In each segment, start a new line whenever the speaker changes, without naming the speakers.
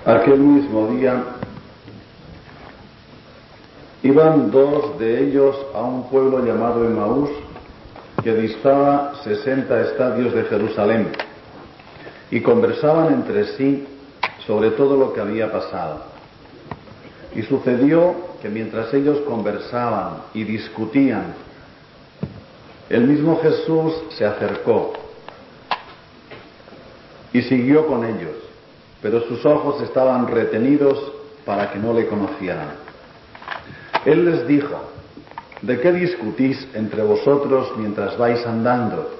Aquel mismo día iban dos de ellos a un pueblo llamado Emaús, que distaba 60 estadios de Jerusalén, y conversaban entre sí sobre todo lo que había pasado. Y sucedió que mientras ellos conversaban y discutían, el mismo Jesús se acercó y siguió con ellos, pero sus ojos estaban retenidos para que no le conocieran. Él les dijo: ¿de qué discutís entre vosotros mientras vais andando?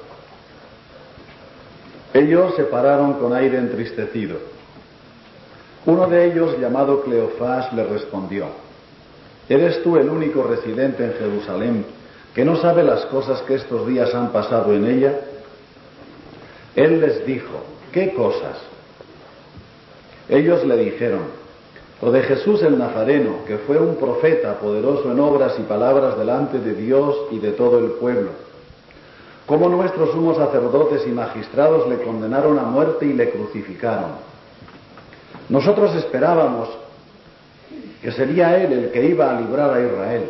Ellos se pararon con aire entristecido. Uno de ellos, llamado Cleofás, le respondió: ¿eres tú el único residente en Jerusalén que no sabe las cosas que estos días han pasado en ella? Él les dijo: ¿qué cosas? Ellos le dijeron: lo de Jesús el Nazareno, que fue un profeta poderoso en obras y palabras delante de Dios y de todo el pueblo. Cómo nuestros sumos sacerdotes y magistrados le condenaron a muerte y le crucificaron. Nosotros esperábamos que sería Él el que iba a librar a Israel.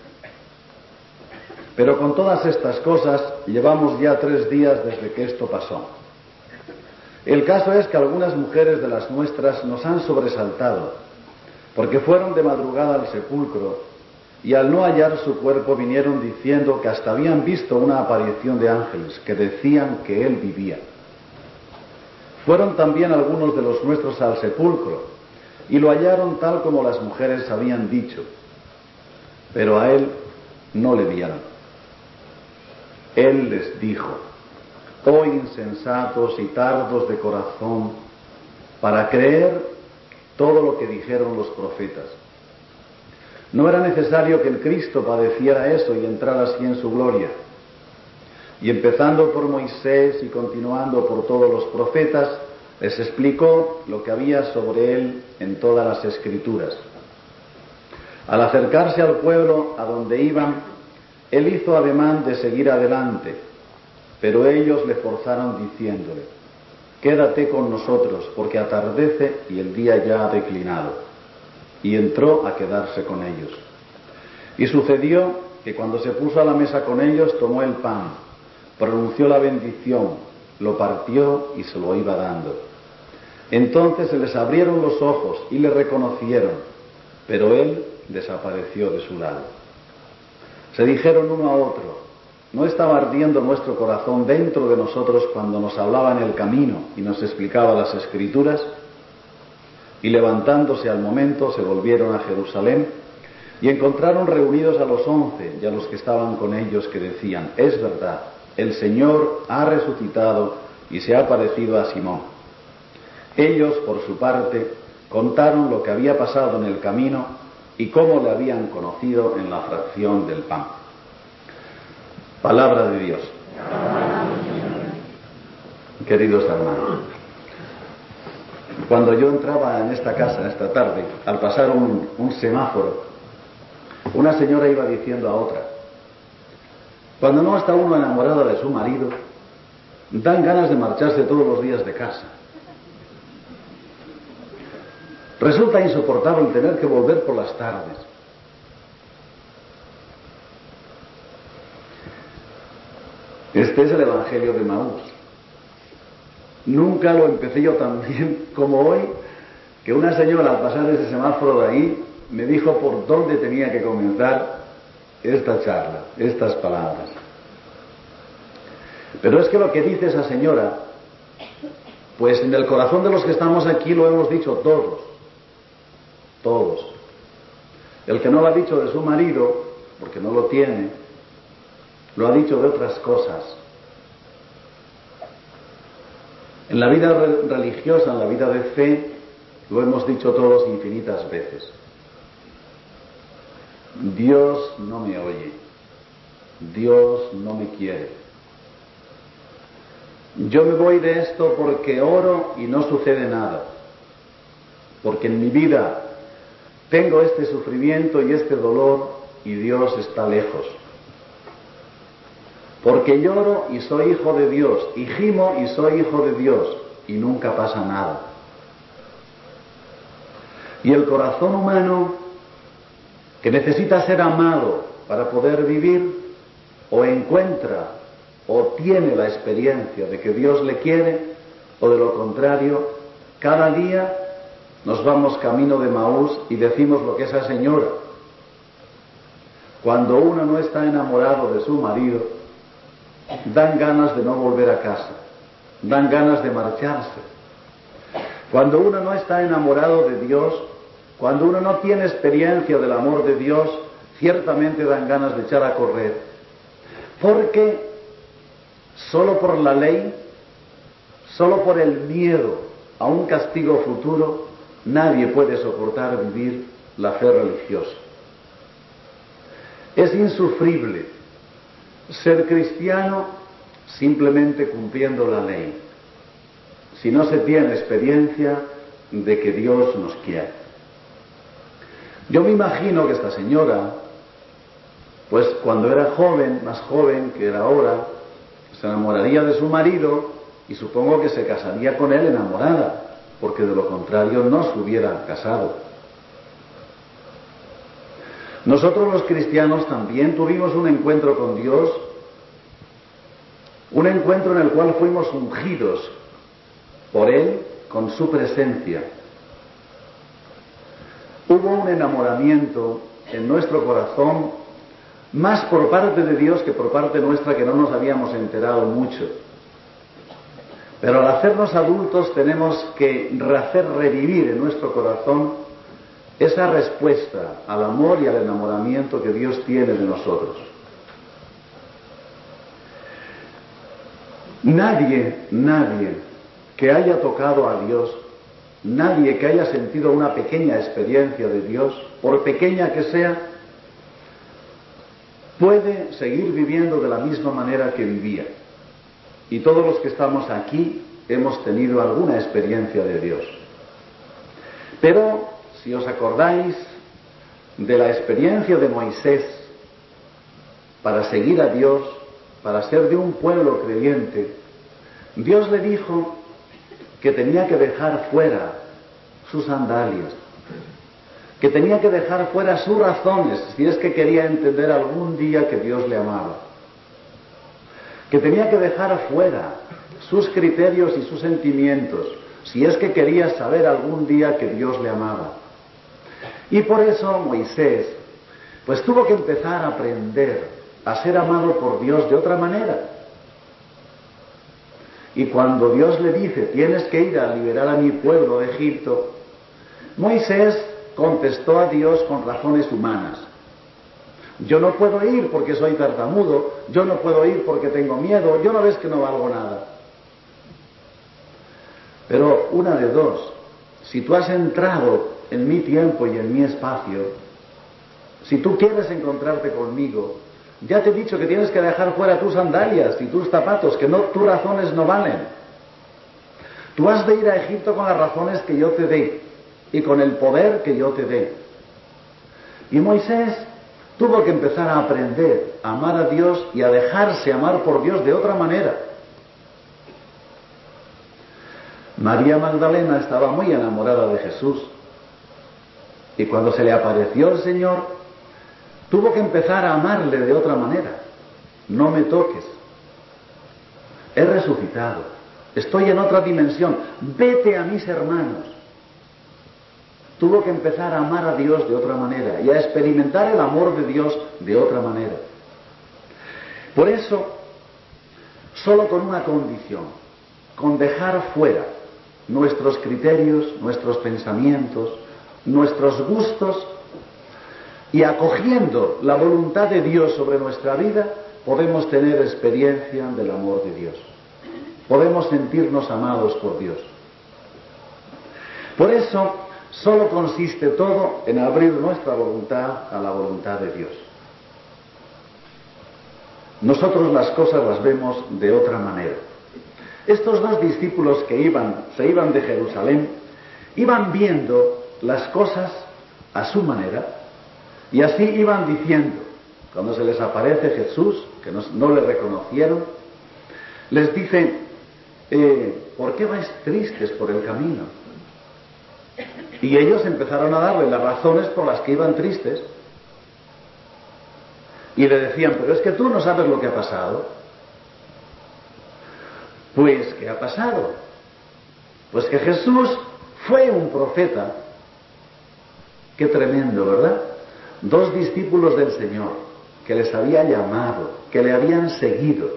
Pero con todas estas cosas llevamos ya 3 días desde que esto pasó. El caso es que algunas mujeres de las nuestras nos han sobresaltado, porque fueron de madrugada al sepulcro y al no hallar su cuerpo vinieron diciendo que hasta habían visto una aparición de ángeles que decían que él vivía. Fueron también algunos de los nuestros al sepulcro y lo hallaron tal como las mujeres habían dicho, pero a él no le vieron. Él les dijo: oh insensatos y tardos de corazón, para creer todo lo que dijeron los profetas. ¿No era necesario que el Cristo padeciera eso y entrara así en su gloria? Y empezando por Moisés y continuando por todos los profetas, les explicó lo que había sobre él en todas las Escrituras. Al acercarse al pueblo a donde iban, él hizo ademán de seguir adelante, pero ellos le forzaron diciéndole: quédate con nosotros, porque atardece y el día ya ha declinado. Y entró a quedarse con ellos. Y sucedió que cuando se puso a la mesa con ellos, tomó el pan, pronunció la bendición, lo partió y se lo iba dando. Entonces se les abrieron los ojos y le reconocieron, pero él desapareció de su lado. Se dijeron uno a otro: ¿no estaba ardiendo nuestro corazón dentro de nosotros cuando nos hablaba en el camino y nos explicaba las Escrituras? Y levantándose al momento se volvieron a Jerusalén y encontraron reunidos a los 11 y a los que estaban con ellos, que decían: es verdad, el Señor ha resucitado y se ha aparecido a Simón. Ellos, por su parte, contaron lo que había pasado en el camino y cómo le habían conocido en la fracción del pan. Palabra de Dios. Queridos hermanos, cuando yo entraba en esta casa esta tarde, al pasar un semáforo, una señora iba diciendo a otra: cuando no está uno enamorada de su marido, dan ganas de marcharse todos los días de casa. Resulta insoportable tener que volver por las tardes. Este es el Evangelio de Emaús. Nunca lo empecé yo tan bien como hoy, que una señora al pasar ese semáforo de ahí me dijo por dónde tenía que comenzar esta charla, estas palabras. Pero es que lo que dice esa señora, pues en el corazón de los que estamos aquí lo hemos dicho todos. Todos. El que no lo ha dicho de su marido, porque no lo tiene, lo ha dicho de otras cosas. En la vida religiosa, en la vida de fe, lo hemos dicho todos infinitas veces. Dios no me oye. Dios no me quiere. Yo me voy de esto porque oro y no sucede nada. Porque en mi vida tengo este sufrimiento y este dolor y Dios está lejos. Porque lloro y soy hijo de Dios, y gimo y soy hijo de Dios, y nunca pasa nada. Y el corazón humano, que necesita ser amado para poder vivir, o encuentra o tiene la experiencia de que Dios le quiere, o de lo contrario, cada día nos vamos camino de Maús y decimos lo que esa señora. Cuando uno no está enamorado de su marido, dan ganas de no volver a casa, dan ganas de marcharse. Cuando uno no está enamorado de Dios, cuando uno no tiene experiencia del amor de Dios, ciertamente dan ganas de echar a correr. Porque solo por la ley, solo por el miedo a un castigo futuro, nadie puede soportar vivir la fe religiosa. Es insufrible ser cristiano simplemente cumpliendo la ley, si no se tiene experiencia de que Dios nos quiere. Yo me imagino que esta señora, pues cuando era joven, más joven que era ahora, se enamoraría de su marido y supongo que se casaría con él enamorada, porque de lo contrario no se hubiera casado. Nosotros los cristianos también tuvimos un encuentro con Dios, un encuentro en el cual fuimos ungidos por Él con su presencia. Hubo un enamoramiento en nuestro corazón, más por parte de Dios que por parte nuestra, que no nos habíamos enterado mucho. Pero al hacernos adultos tenemos que hacer revivir en nuestro corazón esa respuesta al amor y al enamoramiento que Dios tiene de nosotros. Nadie que haya tocado a Dios, nadie que haya sentido una pequeña experiencia de Dios, por pequeña que sea, puede seguir viviendo de la misma manera que vivía. Y todos los que estamos aquí hemos tenido alguna experiencia de Dios. Pero, si os acordáis de la experiencia de Moisés para seguir a Dios, para ser de un pueblo creyente, Dios le dijo que tenía que dejar fuera sus sandalias, que tenía que dejar fuera sus razones, si es que quería entender algún día que Dios le amaba, que tenía que dejar fuera sus criterios y sus sentimientos, si es que quería saber algún día que Dios le amaba. Y por eso Moisés, pues tuvo que empezar a aprender a ser amado por Dios de otra manera. Y cuando Dios le dice, tienes que ir a liberar a mi pueblo de Egipto, Moisés contestó a Dios con razones humanas. Yo no puedo ir porque soy tartamudo, yo no puedo ir porque tengo miedo, yo no ves que no valgo nada. Pero una de dos, si tú has entrado en mi tiempo y en mi espacio, si tú quieres encontrarte conmigo, ya te he dicho que tienes que dejar fuera tus sandalias y tus zapatos, que no, tus razones no valen. Tú has de ir a Egipto con las razones que yo te dé y con el poder que yo te dé. Y Moisés tuvo que empezar a aprender a amar a Dios y a dejarse amar por Dios de otra manera. María Magdalena estaba muy enamorada de Jesús y cuando se le apareció el Señor tuvo que empezar a amarle de otra manera. No me toques, he resucitado, estoy en otra dimensión, vete a mis hermanos. Tuvo que empezar a amar a Dios de otra manera y a experimentar el amor de Dios de otra manera. Por eso, solo con una condición, con dejar fuera nuestros criterios, nuestros pensamientos, nuestros gustos, y acogiendo la voluntad de Dios sobre nuestra vida, podemos tener experiencia del amor de Dios. Podemos sentirnos amados por Dios. Por eso, solo consiste todo en abrir nuestra voluntad a la voluntad de Dios. Nosotros las cosas las vemos de otra manera. Estos dos discípulos que se iban de Jerusalén, iban viendo las cosas a su manera, y así iban diciendo, cuando se les aparece Jesús, que no le reconocieron, les dice, ¿por qué vais tristes por el camino? Y ellos empezaron a darle las razones por las que iban tristes. Y le decían, pero es que tú no sabes lo que ha pasado. Pues, ¿qué ha pasado? Pues que Jesús fue un profeta. Qué tremendo, ¿verdad? 2 discípulos del Señor, que les había llamado, que le habían seguido.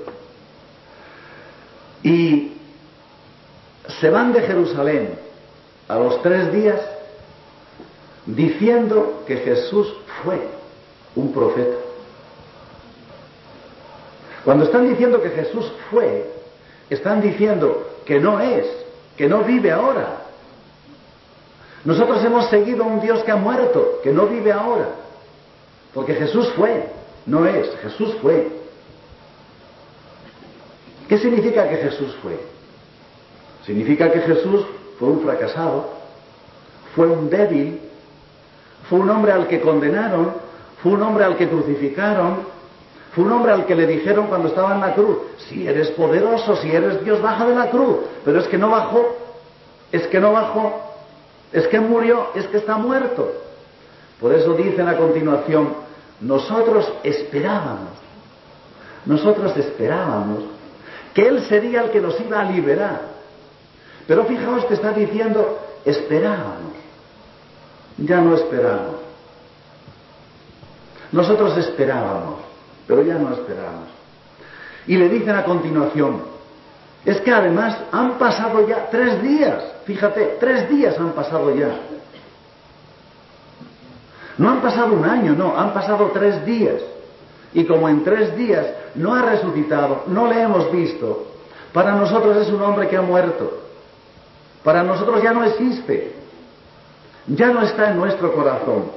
Y se van de Jerusalén a los 3 días diciendo que Jesús fue un profeta. Cuando están diciendo que Jesús fue, están diciendo que no es, que no vive ahora. Nosotros hemos seguido a un Dios que ha muerto, que no vive ahora. Porque Jesús fue, no es, Jesús fue. ¿Qué significa que Jesús fue? Significa que Jesús fue un fracasado, fue un débil, fue un hombre al que condenaron, fue un hombre al que crucificaron, fue un hombre al que le dijeron cuando estaba en la cruz, si eres poderoso, si eres Dios, baja de la cruz. Pero es que no bajó, es que no bajó, es que murió, es que está muerto. Por eso dicen a continuación, nosotros esperábamos que Él sería el que nos iba a liberar. Pero fijaos que está diciendo, esperábamos, ya no esperamos. Nosotros esperábamos, pero ya no esperamos. Y le dicen a continuación, es que además han pasado ya 3 días, fíjate, 3 días han pasado ya. No han pasado un año, no, han pasado 3 días. Y como en 3 días no ha resucitado, no le hemos visto, para nosotros es un hombre que ha muerto. Para nosotros ya no existe, ya no está en nuestro corazón.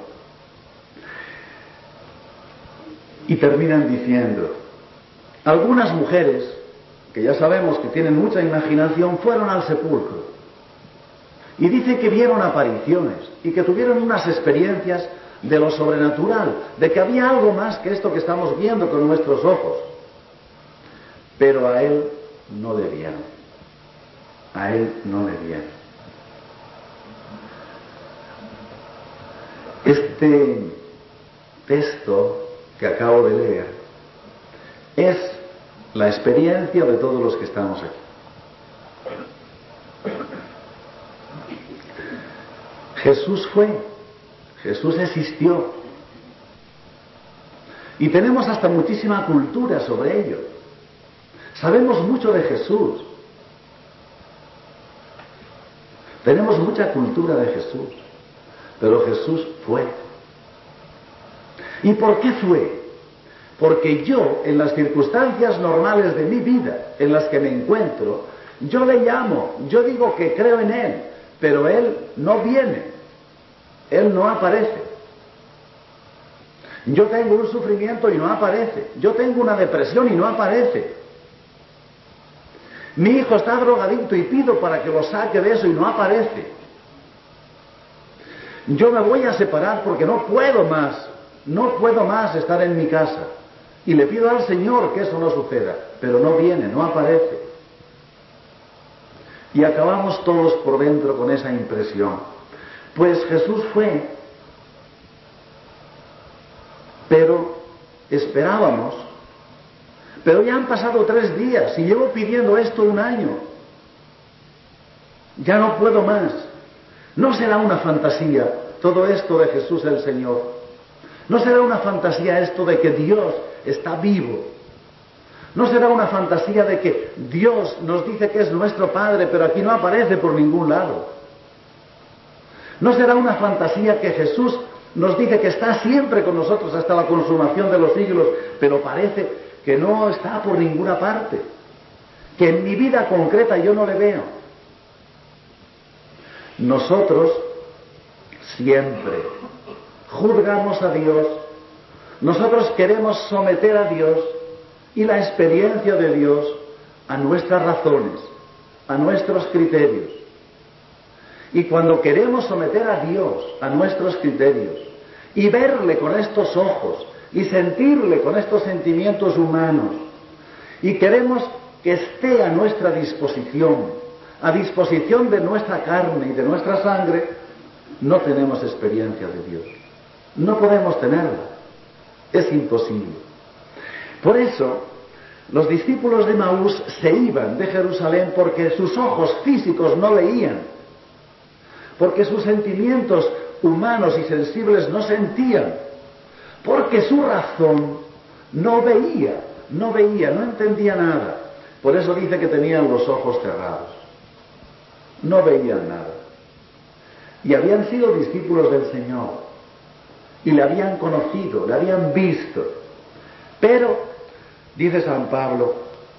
Y terminan diciendo, algunas mujeres, que ya sabemos que tienen mucha imaginación, fueron al sepulcro. Y dice que vieron apariciones y que tuvieron unas experiencias de lo sobrenatural, de que había algo más que esto que estamos viendo con nuestros ojos. Pero a Él no le vieron. A Él no le vieron. Este texto que acabo de leer es la experiencia de todos los que estamos aquí. Jesús fue, Jesús existió. Y tenemos hasta muchísima cultura sobre ello. Sabemos mucho de Jesús. Tenemos mucha cultura de Jesús. Pero Jesús fue. ¿Y por qué fue? Porque yo, en las circunstancias normales de mi vida, en las que me encuentro, yo le llamo, yo digo que creo en Él, pero Él no viene, Él no aparece. Yo tengo un sufrimiento y no aparece. Yo tengo una depresión y no aparece. Mi hijo está drogadicto y pido para que lo saque de eso y no aparece. Yo me voy a separar porque no puedo más estar en mi casa. Y le pido al Señor que eso no suceda, pero no viene, no aparece. Y acabamos todos por dentro con esa impresión. Pues Jesús fue, pero esperábamos. Pero ya han pasado 3 días y llevo pidiendo esto 1 año. Ya no puedo más. ¿No será una fantasía todo esto de Jesús el Señor? ¿No será una fantasía esto de que Dios está vivo? ¿No será una fantasía de que Dios nos dice que es nuestro Padre, pero aquí no aparece por ningún lado? ¿No será una fantasía que Jesús nos dice que está siempre con nosotros hasta la consumación de los siglos, pero parece que no está por ninguna parte? Que en mi vida concreta yo no le veo. Nosotros siempre juzgamos a Dios, nosotros queremos someter a Dios y la experiencia de Dios a nuestras razones, a nuestros criterios. Y cuando queremos someter a Dios a nuestros criterios y verle con estos ojos y sentirle con estos sentimientos humanos, y queremos que esté a nuestra disposición, a disposición de nuestra carne y de nuestra sangre, no tenemos experiencia de Dios. No podemos tenerla. Es imposible. Por eso, los discípulos de Maús se iban de Jerusalén porque sus ojos físicos no veían, porque sus sentimientos humanos y sensibles no sentían, porque su razón no veía, no entendía nada. Por eso dice que tenían los ojos cerrados. No veían nada. Y habían sido discípulos del Señor. Y le habían conocido, le habían visto. Pero, dice San Pablo,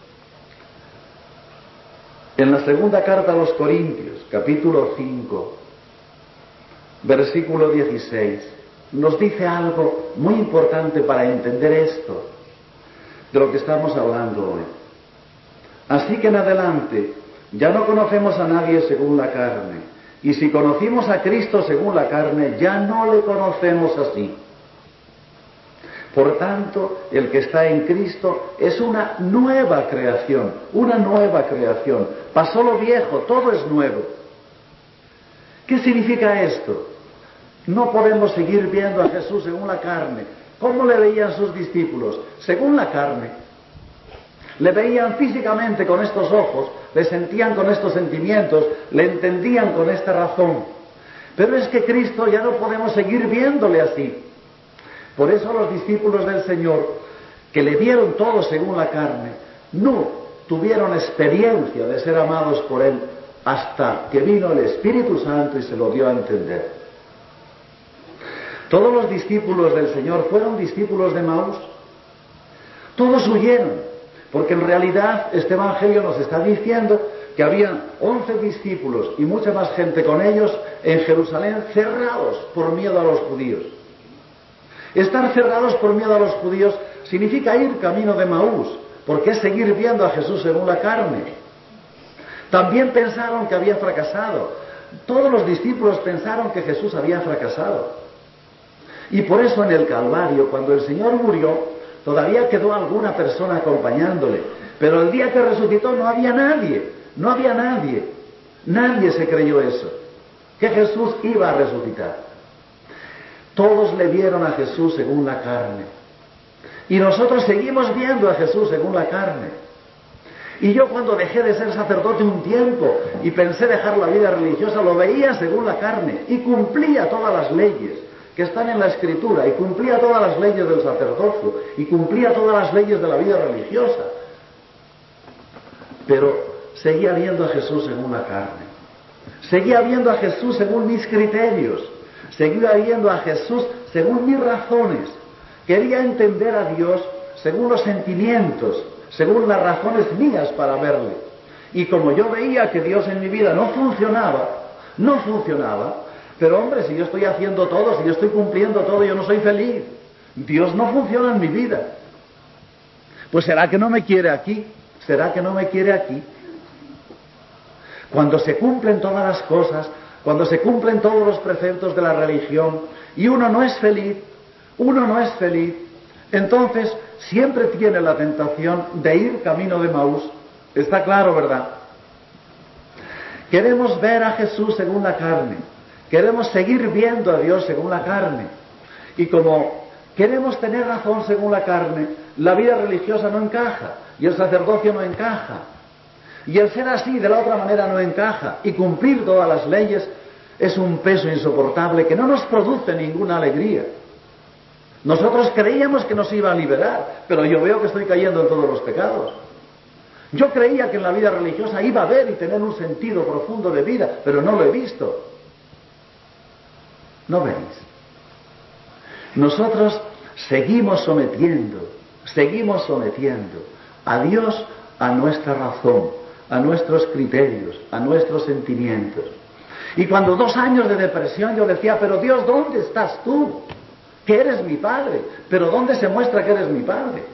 en la segunda carta a los Corintios, capítulo 5, versículo 16, nos dice algo muy importante para entender esto, de lo que estamos hablando hoy. Así que en adelante ya no conocemos a nadie según la carne, y si conocimos a Cristo según la carne, ya no le conocemos así. Por tanto, el que está en Cristo es una nueva creación, una nueva creación. Pasó lo viejo, todo es nuevo. ¿Qué significa esto? No podemos seguir viendo a Jesús según la carne. ¿Cómo le veían sus discípulos? Según la carne. Le veían físicamente con estos ojos, le sentían con estos sentimientos, le entendían con esta razón. Pero es que Cristo ya no podemos seguir viéndole así. Por eso los discípulos del Señor, que le vieron todo según la carne, no tuvieron experiencia de ser amados por Él hasta que vino el Espíritu Santo y se lo dio a entender. Todos los discípulos del Señor fueron discípulos de Maús. Todos huyeron, porque en realidad este Evangelio nos está diciendo que había 11 discípulos y mucha más gente con ellos en Jerusalén cerrados por miedo a los judíos. Estar cerrados por miedo a los judíos significa ir camino de Maús, porque es seguir viendo a Jesús según la carne. También pensaron que había fracasado. Todos los discípulos pensaron que Jesús había fracasado. Y por eso en el Calvario, cuando el Señor murió, todavía quedó alguna persona acompañándole. Pero el día que resucitó no había nadie. Nadie se creyó eso, que Jesús iba a resucitar. Todos le vieron a Jesús según la carne. Y nosotros seguimos viendo a Jesús según la carne. Y yo cuando dejé de ser sacerdote un tiempo y pensé dejar la vida religiosa, lo veía según la carne y cumplía todas las leyes que están en la Escritura, y cumplía todas las leyes del sacerdocio, y cumplía todas las leyes de la vida religiosa. Pero seguía viendo a Jesús según la carne. Seguía viendo a Jesús según mis criterios. Seguía viendo a Jesús según mis razones. Quería entender a Dios según los sentimientos, según las razones mías para verle. Y como yo veía que Dios en mi vida no funcionaba, pero hombre, si yo estoy haciendo todo, si yo estoy cumpliendo todo, yo no soy feliz. Dios no funciona en mi vida. Pues ¿será que no me quiere aquí? ¿Será que no me quiere aquí? Cuando se cumplen todas las cosas, cuando se cumplen todos los preceptos de la religión y uno no es feliz, entonces siempre tiene la tentación de ir camino de Maús. Está claro, ¿verdad? Queremos ver a Jesús según la carne, queremos seguir viendo a Dios según la carne, y como queremos tener razón según la carne, la vida religiosa no encaja y el sacerdocio no encaja. Y el ser así de la otra manera no encaja, y cumplir todas las leyes es un peso insoportable que no nos produce ninguna alegría. Nosotros creíamos que nos iba a liberar, pero yo veo que estoy cayendo en todos los pecados. Yo creía que en la vida religiosa iba a haber y tener un sentido profundo de vida, pero no lo he visto. ¿No veis? Nosotros seguimos sometiendo a Dios a nuestra razón, a nuestros criterios, a nuestros sentimientos. Y cuando 2 años de depresión yo decía, pero Dios, ¿dónde estás tú? Que eres mi Padre, pero ¿dónde se muestra que eres mi Padre?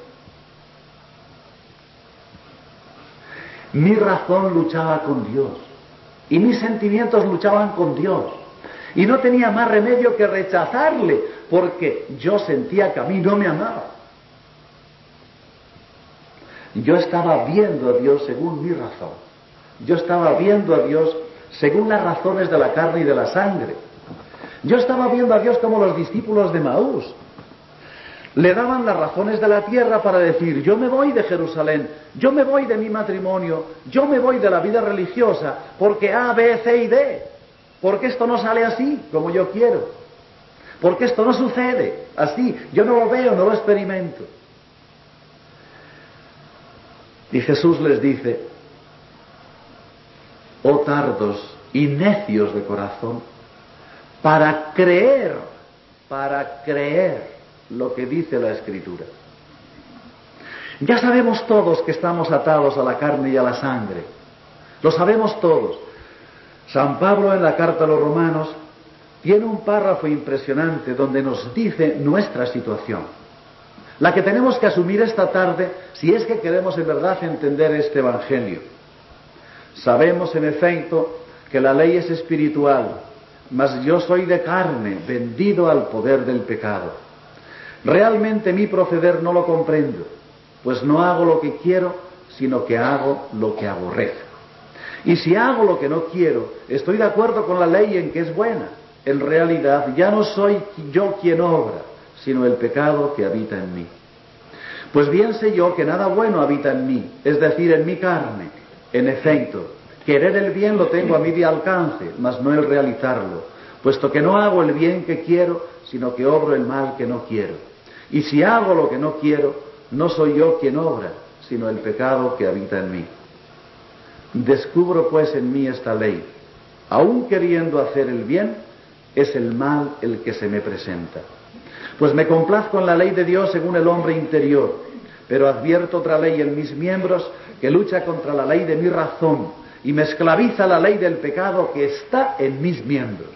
Mi razón luchaba con Dios y mis sentimientos luchaban con Dios, y no tenía más remedio que rechazarle, porque yo sentía que a mí no me amaba. Yo estaba viendo a Dios según mi razón. Yo estaba viendo a Dios según las razones de la carne y de la sangre. Yo estaba viendo a Dios como los discípulos de Maús. Le daban las razones de la tierra para decir, yo me voy de Jerusalén, yo me voy de mi matrimonio, yo me voy de la vida religiosa, porque A, B, C y D. Porque esto no sale así, como yo quiero. Porque esto no sucede así, yo no lo veo, no lo experimento. Y Jesús les dice, oh tardos y necios de corazón, para creer lo que dice la Escritura. Ya sabemos todos que estamos atados a la carne y a la sangre. Lo sabemos todos. San Pablo en la carta a los Romanos tiene un párrafo impresionante donde nos dice nuestra situación, la que tenemos que asumir esta tarde si es que queremos en verdad entender este Evangelio. Sabemos en efecto que la ley es espiritual, mas yo soy de carne, vendido al poder del pecado. Realmente mi proceder no lo comprendo, pues no hago lo que quiero, sino que hago lo que aborrezco. Y si hago lo que no quiero, estoy de acuerdo con la ley en que es buena. En realidad ya no soy yo quien obra, sino el pecado que habita en mí. Pues bien sé yo que nada bueno habita en mí, es decir, en mi carne. En efecto, querer el bien lo tengo a mi alcance, mas no el realizarlo, puesto que no hago el bien que quiero, sino que obro el mal que no quiero. Y si hago lo que no quiero, no soy yo quien obra, sino el pecado que habita en mí. Descubro pues en mí esta ley: aun queriendo hacer el bien, es el mal el que se me presenta. Pues me complazco en la ley de Dios según el hombre interior, pero advierto otra ley en mis miembros que lucha contra la ley de mi razón y me esclaviza la ley del pecado que está en mis miembros.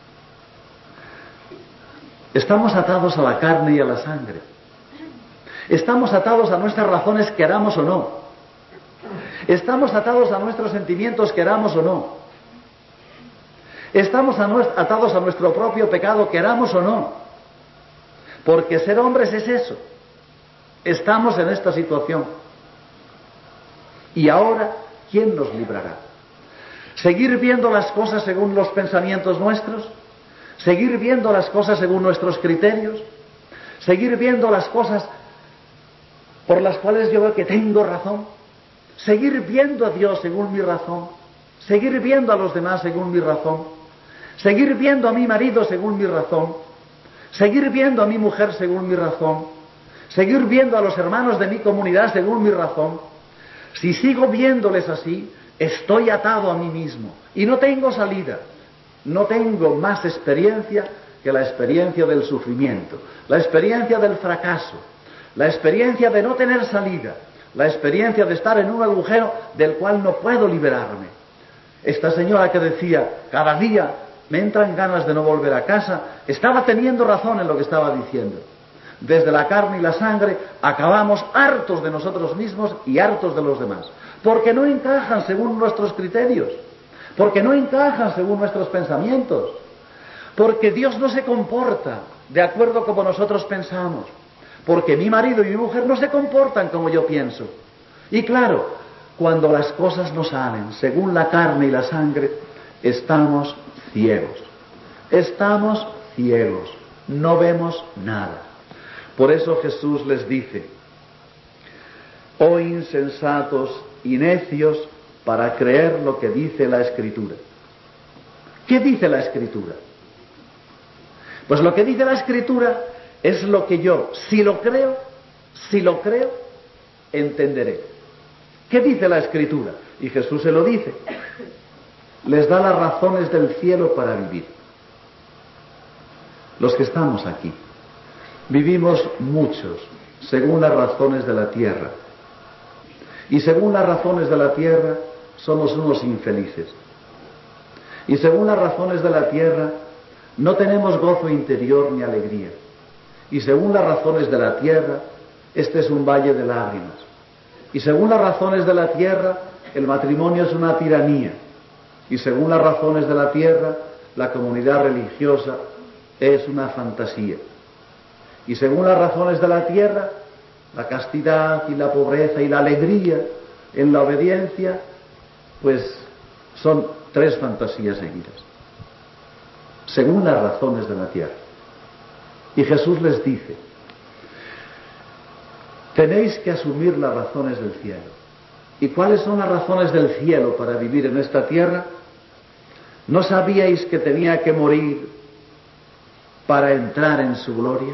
Estamos atados a la carne y a la sangre. Estamos atados a nuestras razones, queramos o no. Estamos atados a nuestros sentimientos, queramos o no. Estamos atados a nuestro propio pecado, queramos o no. Porque ser hombres es eso. Estamos en esta situación. Y ahora, ¿quién nos librará? ¿Seguir viendo las cosas según los pensamientos nuestros? ¿Seguir viendo las cosas según nuestros criterios? ¿Seguir viendo las cosas por las cuales yo veo que tengo razón? ¿Seguir viendo a Dios según mi razón? ¿Seguir viendo a los demás según mi razón? ¿Seguir viendo a mi marido según mi razón? ¿Seguir viendo a mi mujer según mi razón? ¿Seguir viendo a los hermanos de mi comunidad según mi razón? Si sigo viéndoles así, estoy atado a mí mismo y no tengo salida. No tengo más experiencia que la experiencia del sufrimiento, la experiencia del fracaso, la experiencia de no tener salida, la experiencia de estar en un agujero del cual no puedo liberarme. Esta señora que decía, cada día me entran ganas de no volver a casa, estaba teniendo razón en lo que estaba diciendo. Desde la carne y la sangre acabamos hartos de nosotros mismos y hartos de los demás, porque no encajan según nuestros criterios, porque no encajan según nuestros pensamientos, porque Dios no se comporta de acuerdo como nosotros pensamos, porque mi marido y mi mujer no se comportan como yo pienso. Y claro, cuando las cosas no salen según la carne y la sangre, estamos ciegos. Estamos ciegos, no vemos nada. Por eso Jesús les dice: oh insensatos y necios, para creer lo que dice la Escritura. ¿Qué dice la Escritura? Pues lo que dice la Escritura es lo que yo, si lo creo, entenderé. ¿Qué dice la Escritura? Y Jesús se lo dice. Les da las razones del cielo para vivir. Los que estamos aquí, vivimos muchos según las razones de la tierra. Y según las razones de la tierra, somos unos infelices. Y según las razones de la tierra, no tenemos gozo interior ni alegría. Y según las razones de la tierra, este es un valle de lágrimas. Y según las razones de la tierra, el matrimonio es una tiranía. Y según las razones de la tierra, la comunidad religiosa es una fantasía. Y según las razones de la tierra, la castidad y la pobreza y la alegría en la obediencia, pues son tres fantasías seguidas. según las razones de la tierra. Y Jesús les dice, tenéis que asumir las razones del cielo. ¿Y cuáles son las razones del cielo para vivir en esta tierra? ¿No sabíais que tenía que morir para entrar en su gloria?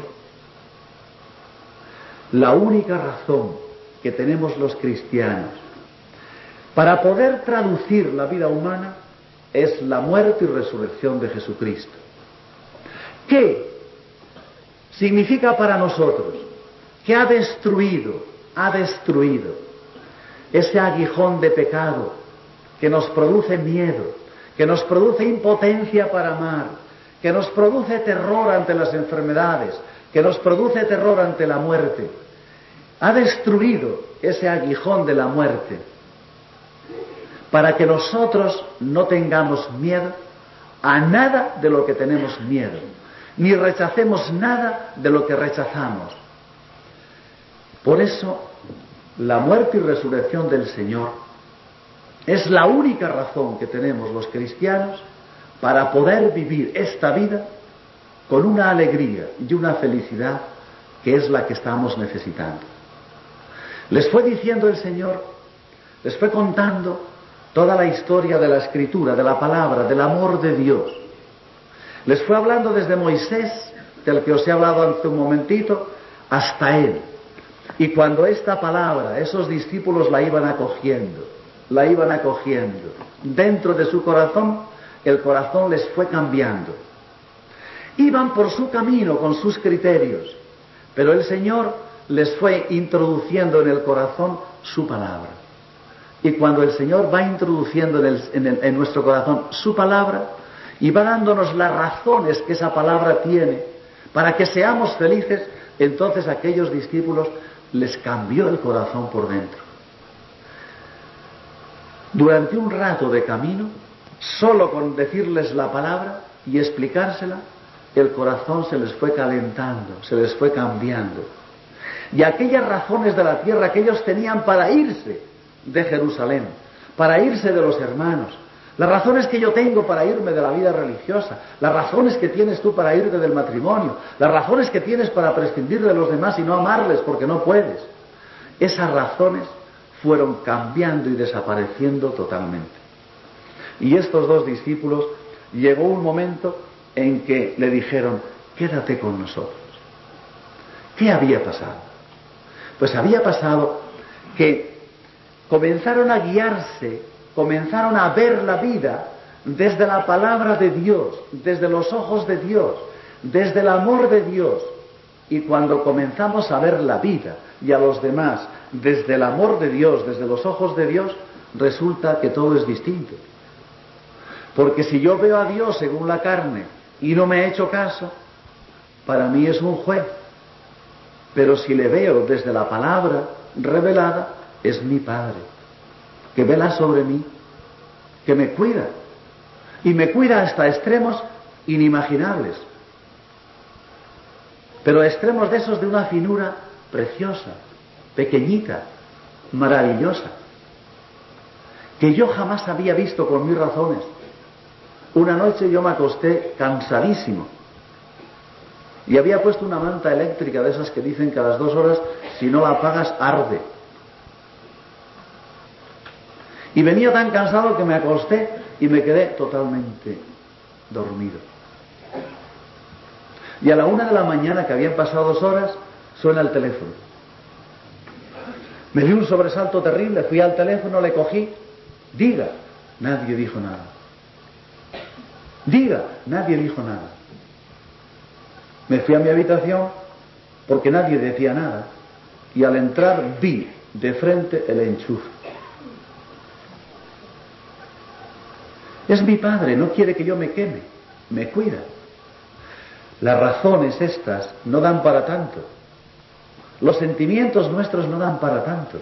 La única razón que tenemos los cristianos para poder traducir la vida humana es la muerte y resurrección de Jesucristo. ¿Qué significa para nosotros? Que ha destruido ese aguijón de pecado que nos produce miedo, que nos produce impotencia para amar, que nos produce terror ante las enfermedades, que nos produce terror ante la muerte. Ha destruido ese aguijón de la muerte para que nosotros no tengamos miedo a nada de lo que tenemos miedo, ni rechacemos nada de lo que rechazamos. Por eso, la muerte y resurrección del Señor es la única razón que tenemos los cristianos para poder vivir esta vida con una alegría y una felicidad que es la que estamos necesitando. Les fue diciendo el Señor, les fue contando toda la historia de la Escritura, de la palabra, del amor de Dios. Les fue hablando desde Moisés, del que os he hablado hace un momentito, hasta Él. Y cuando esta palabra, esos discípulos la iban acogiendo dentro de su corazón, el corazón les fue cambiando. Iban por su camino con sus criterios, pero el Señor les fue introduciendo en el corazón su palabra. Y cuando el Señor va introduciendo en nuestro corazón su palabra y va dándonos las razones que esa palabra tiene para que seamos felices, entonces a aquellos discípulos les cambió el corazón por dentro. Durante un rato de camino, solo con decirles la palabra y explicársela, el corazón se les fue calentando, se les fue cambiando. Y aquellas razones de la tierra que ellos tenían para irse de Jerusalén, para irse de los hermanos, las razones que yo tengo para irme de la vida religiosa, las razones que tienes tú para irte del matrimonio, las razones que tienes para prescindir de los demás y no amarles porque no puedes, esas razones fueron cambiando y desapareciendo totalmente. Y estos dos discípulos, llegó un momento en que le dijeron, quédate con nosotros. ¿Qué había pasado? Pues había pasado que comenzaron a guiarse, comenzaron a ver la vida desde la palabra de Dios, desde los ojos de Dios, desde el amor de Dios. Y cuando comenzamos a ver la vida y a los demás desde el amor de Dios, desde los ojos de Dios, resulta que todo es distinto. Porque si yo veo a Dios según la carne y no me he hecho caso, para mí es un juez. Pero si le veo desde la palabra revelada, es mi Padre, que vela sobre mí, que me cuida, y me cuida hasta extremos inimaginables, pero extremos de esos de una finura preciosa, pequeñita, maravillosa, que yo jamás había visto con mis razones. Una noche yo me acosté cansadísimo y había puesto una manta eléctrica de esas que dicen que a las 2 horas, si no la apagas, arde. Y venía tan cansado que me acosté y me quedé totalmente dormido. Y a la 1 de la mañana, que habían pasado 2 horas, suena el teléfono. Me dio un sobresalto terrible, fui al teléfono, le cogí. Diga, nadie dijo nada. Diga, nadie dijo nada. Me fui a mi habitación porque nadie decía nada. Y al entrar vi de frente el enchufe. Es mi Padre, no quiere que yo me queme, me cuida. Las razones estas no dan para tanto. Los sentimientos nuestros no dan para tanto.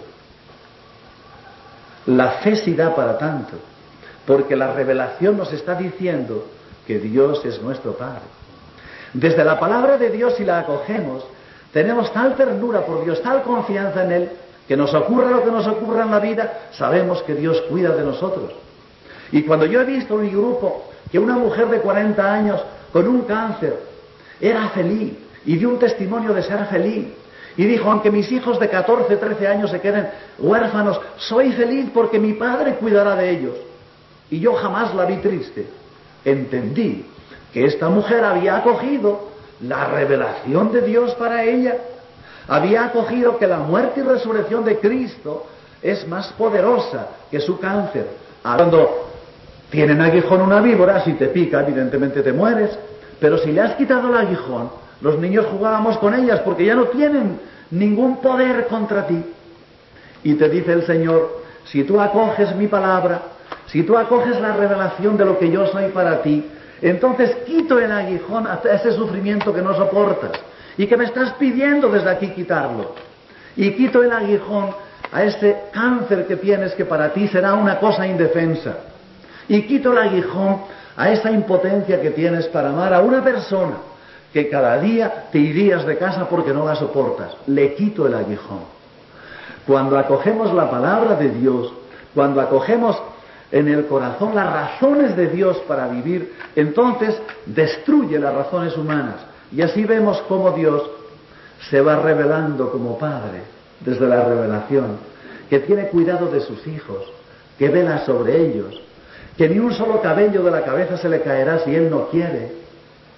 La fe sí da para tanto, porque la revelación nos está diciendo que Dios es nuestro Padre. Desde la palabra de Dios, si la acogemos, tenemos tal ternura por Dios, tal confianza en Él, que nos ocurra lo que nos ocurra en la vida, sabemos que Dios cuida de nosotros. Y cuando yo he visto en mi grupo que una mujer de 40 años con un cáncer, era feliz y dio un testimonio de ser feliz. Y dijo, aunque mis hijos de 14, 13 años se queden huérfanos, soy feliz porque mi padre cuidará de ellos. Y yo jamás la vi triste. Entendí que esta mujer había acogido la revelación de Dios para ella. Había acogido que la muerte y resurrección de Cristo es más poderosa que su cáncer. Cuando tienen aguijón una víbora, si te pica, evidentemente te mueres. Pero si le has quitado el aguijón, los niños jugábamos con ellas porque ya no tienen ningún poder contra ti. Y te dice el Señor, si tú acoges mi palabra, si tú acoges la revelación de lo que yo soy para ti, entonces quito el aguijón a ese sufrimiento que no soportas y que me estás pidiendo desde aquí quitarlo. Y quito el aguijón a ese cáncer que tienes que para ti será una cosa indefensa. Y quito el aguijón a esa impotencia que tienes para amar a una persona que cada día te irías de casa porque no la soportas. Le quito el aguijón. Cuando acogemos la palabra de Dios, cuando acogemos en el corazón las razones de Dios para vivir, entonces destruye las razones humanas. Y así vemos cómo Dios se va revelando como Padre desde la revelación, que tiene cuidado de sus hijos, que vela sobre ellos, que ni un solo cabello de la cabeza se le caerá si Él no quiere,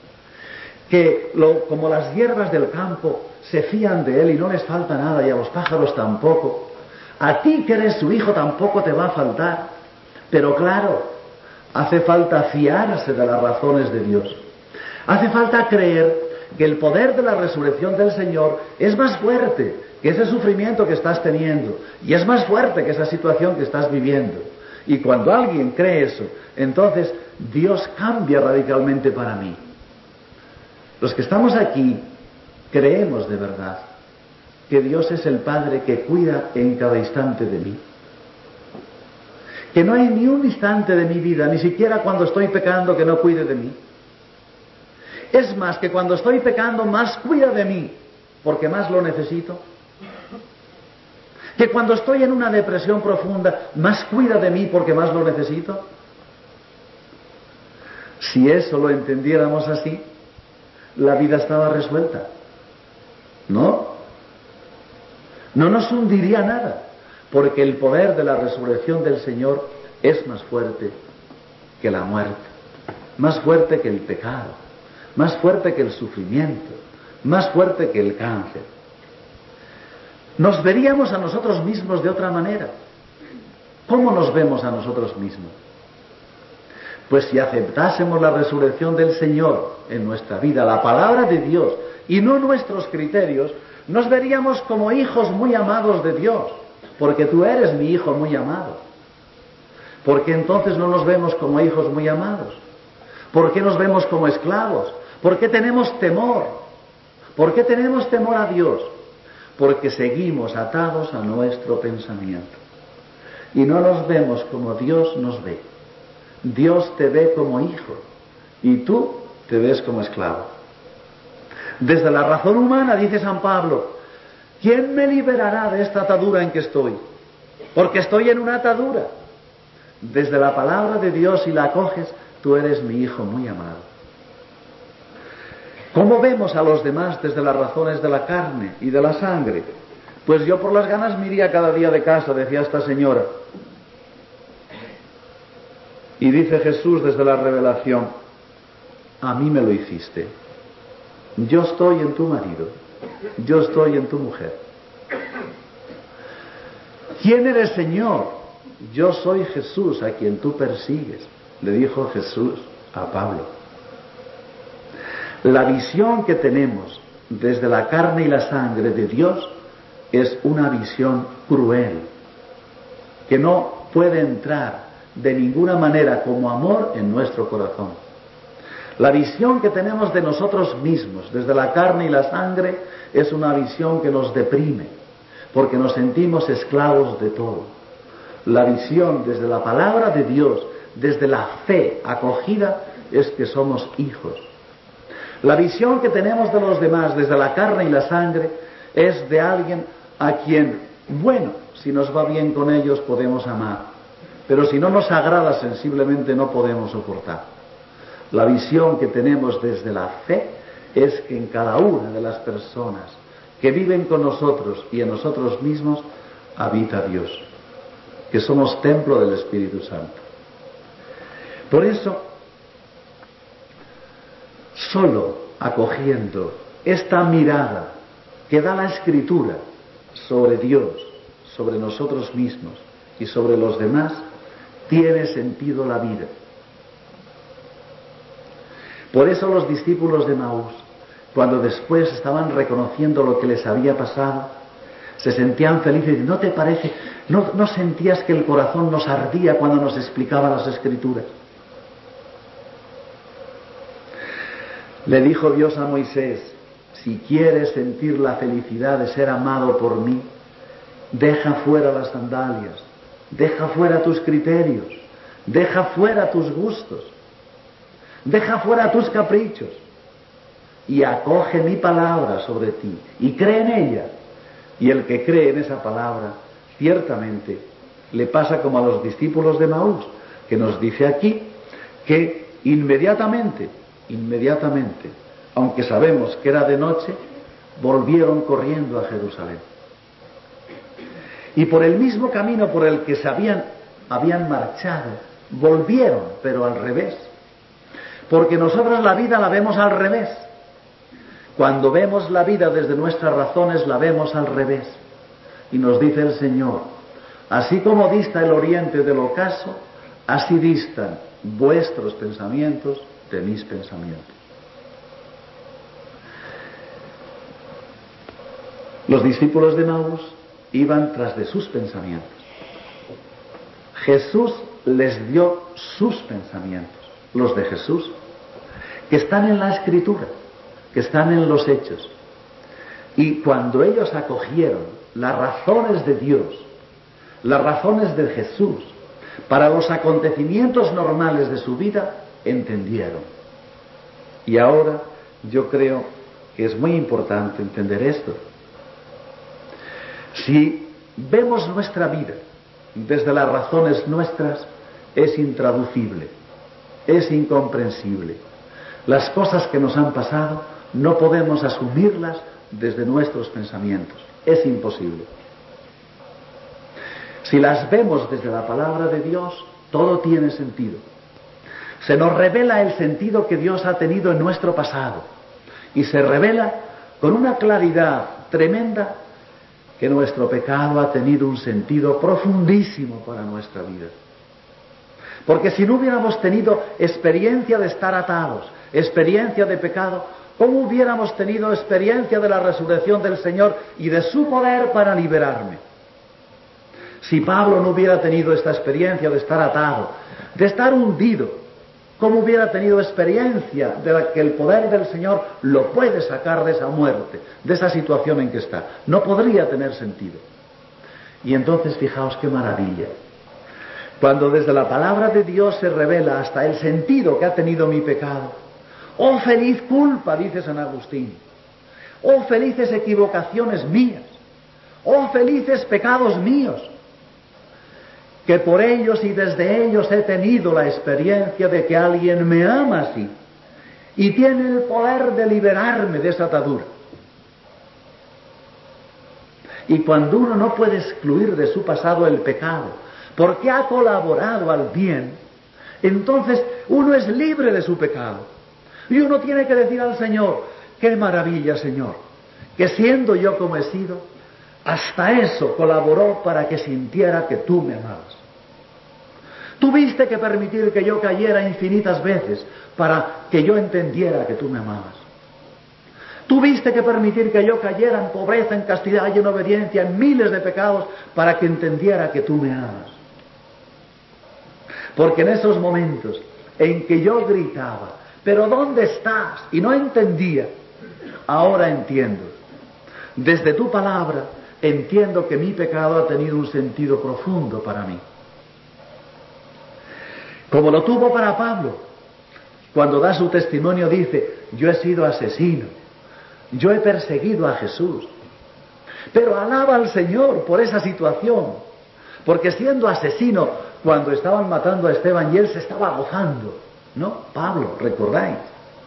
que como las hierbas del campo se fían de Él y no les falta nada, y a los pájaros tampoco. A ti que eres su hijo tampoco te va a faltar. Pero claro, hace falta fiarse de las razones de Dios. Hace falta creer que el poder de la resurrección del Señor es más fuerte que ese sufrimiento que estás teniendo, y es más fuerte que esa situación que estás viviendo. Y cuando alguien cree eso, entonces Dios cambia radicalmente para mí. Los que estamos aquí creemos de verdad que Dios es el Padre que cuida en cada instante de mí. Que no hay ni un instante de mi vida, ni siquiera cuando estoy pecando, que no cuide de mí. Es más, que cuando estoy pecando más cuida de mí, porque más lo necesito. Que cuando estoy en una depresión profunda, más cuida de mí porque más lo necesito. Si eso lo entendiéramos así, la vida estaba resuelta. ¿No? No nos hundiría nada, porque el poder de la resurrección del Señor es más fuerte que la muerte, más fuerte que el pecado, más fuerte que el sufrimiento, más fuerte que el cáncer. Nos veríamos a nosotros mismos de otra manera. ¿Cómo nos vemos a nosotros mismos? Pues si aceptásemos la resurrección del Señor en nuestra vida, la palabra de Dios, y no nuestros criterios, nos veríamos como hijos muy amados de Dios, porque tú eres mi hijo muy amado. ¿Por qué entonces no nos vemos como hijos muy amados? ¿Por qué nos vemos como esclavos? ¿Por qué tenemos temor? ¿Por qué tenemos temor a Dios? Porque seguimos atados a nuestro pensamiento. Y no nos vemos como Dios nos ve. Dios te ve como hijo y tú te ves como esclavo. Desde la razón humana, dice San Pablo, ¿quién me liberará de esta atadura en que estoy? Porque estoy en una atadura. Desde la palabra de Dios, si la acoges, tú eres mi hijo muy amado. ¿Cómo vemos a los demás desde las razones de la carne y de la sangre? Pues yo por las ganas me iría cada día de casa, decía esta señora. Y dice Jesús desde la revelación, a mí me lo hiciste. Yo estoy en tu marido, yo estoy en tu mujer. ¿Quién eres, Señor? Yo soy Jesús a quien tú persigues, le dijo Jesús a Pablo. La visión que tenemos desde la carne y la sangre de Dios es una visión cruel, que no puede entrar de ninguna manera como amor en nuestro corazón. La visión que tenemos de nosotros mismos desde la carne y la sangre es una visión que nos deprime, porque nos sentimos esclavos de todo. La visión desde la palabra de Dios, desde la fe acogida, es que somos hijos. La visión que tenemos de los demás desde la carne y la sangre es de alguien a quien, bueno, si nos va bien con ellos podemos amar, pero si no nos agrada sensiblemente no podemos soportar. La visión que tenemos desde la fe es que en cada una de las personas que viven con nosotros y en nosotros mismos habita Dios, que somos templo del Espíritu Santo. Por eso, solo acogiendo esta mirada que da la Escritura sobre Dios, sobre nosotros mismos y sobre los demás, tiene sentido la vida. Por eso los discípulos de Emaús, cuando después estaban reconociendo lo que les había pasado, se sentían felices. ¿No te parece? ¿No sentías que el corazón nos ardía cuando nos explicaba las Escrituras? Le dijo Dios a Moisés: si quieres sentir la felicidad de ser amado por mí, deja fuera las sandalias, deja fuera tus criterios, deja fuera tus gustos, deja fuera tus caprichos y acoge mi palabra sobre ti y cree en ella. Y el que cree en esa palabra, ciertamente le pasa como a los discípulos de Emaús, que nos dice aquí que inmediatamente, aunque sabemos que era de noche, volvieron corriendo a Jerusalén. Y por el mismo camino por el que se habían marchado, volvieron, pero al revés. Porque nosotros la vida la vemos al revés. Cuando vemos la vida desde nuestras razones, la vemos al revés. Y nos dice el Señor: así como dista el oriente del ocaso, así distan vuestros pensamientos de mis pensamientos. Los discípulos de Emaús iban tras de sus pensamientos. Jesús les dio sus pensamientos, los de Jesús, que están en la Escritura, que están en los hechos. Y cuando ellos acogieron las razones de Dios, las razones de Jesús, para los acontecimientos normales de su vida, entendieron. Y ahora yo creo que es muy importante entender esto. Si vemos nuestra vida desde las razones nuestras, es intraducible, es incomprensible. Las cosas que nos han pasado no podemos asumirlas desde nuestros pensamientos, es imposible. Si las vemos desde la palabra de Dios, todo tiene sentido. Se nos revela el sentido que Dios ha tenido en nuestro pasado y se revela con una claridad tremenda que nuestro pecado ha tenido un sentido profundísimo para nuestra vida. Porque si no hubiéramos tenido experiencia de estar atados, experiencia de pecado, ¿cómo hubiéramos tenido experiencia de la resurrección del Señor y de su poder para liberarme? Si Pablo no hubiera tenido esta experiencia de estar atado, de estar hundido, ¿cómo hubiera tenido experiencia de que el poder del Señor lo puede sacar de esa muerte, de esa situación en que está? No podría tener sentido. Y entonces fijaos qué maravilla. Cuando desde la palabra de Dios se revela hasta el sentido que ha tenido mi pecado. ¡Oh feliz culpa!, dice San Agustín. ¡Oh felices equivocaciones mías! ¡Oh felices pecados míos! Que por ellos y desde ellos he tenido la experiencia de que alguien me ama así y tiene el poder de liberarme de esa atadura. Y cuando uno no puede excluir de su pasado el pecado porque ha colaborado al bien, entonces uno es libre de su pecado y uno tiene que decir al Señor: qué maravilla, Señor, que siendo yo como he sido, hasta eso colaboró para que sintiera que tú me amabas. Tuviste que permitir que yo cayera infinitas veces para que yo entendiera que tú me amabas. Tuviste que permitir que yo cayera en pobreza, en castidad y en obediencia, en miles de pecados, para que entendiera que tú me amas. Porque en esos momentos en que yo gritaba: ¿pero dónde estás?, y no entendía, ahora entiendo. Desde tu palabra entiendo que mi pecado ha tenido un sentido profundo para mí. Como lo tuvo para Pablo. Cuando da su testimonio dice: yo he sido asesino, yo he perseguido a Jesús. Pero alaba al Señor por esa situación, porque siendo asesino, cuando estaban matando a Esteban y él se estaba gozando No, Pablo, recordáis.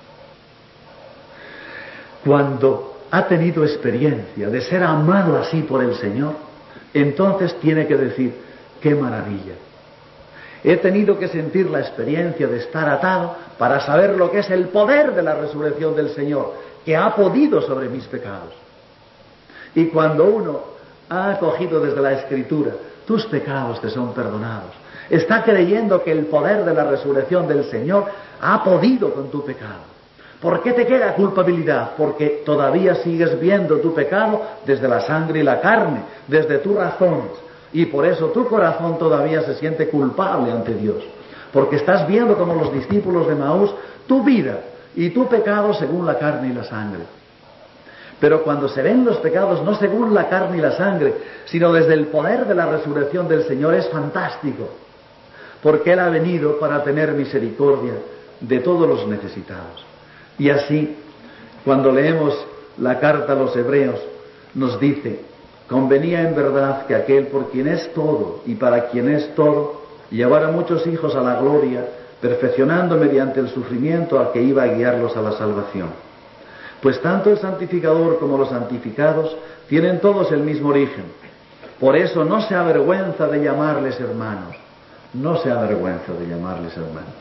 Cuando ha tenido experiencia de ser amado así por el Señor, entonces tiene que decir, ¡qué maravilla! He tenido que sentir la experiencia de estar atado para saber lo que es el poder de la resurrección del Señor, que ha podido sobre mis pecados. Y cuando uno ha acogido desde la Escritura, tus pecados te son perdonados, está creyendo que el poder de la resurrección del Señor ha podido con tu pecado. ¿Por qué te queda culpabilidad? Porque todavía sigues viendo tu pecado desde la sangre y la carne, desde tus razones. Y por eso tu corazón todavía se siente culpable ante Dios. Porque estás viendo como los discípulos de Maús tu vida y tu pecado según la carne y la sangre. Pero cuando se ven los pecados no según la carne y la sangre, sino desde el poder de la resurrección del Señor, es fantástico. Porque Él ha venido para tener misericordia de todos los necesitados. Y así, cuando leemos la carta a los Hebreos, nos dice, convenía en verdad que aquel por quien es todo y para quien es todo, llevara a muchos hijos a la gloria, perfeccionando mediante el sufrimiento al que iba a guiarlos a la salvación. Pues tanto el santificador como los santificados tienen todos el mismo origen. Por eso no se avergüenza de llamarles hermanos. No se avergüenza de llamarles hermanos.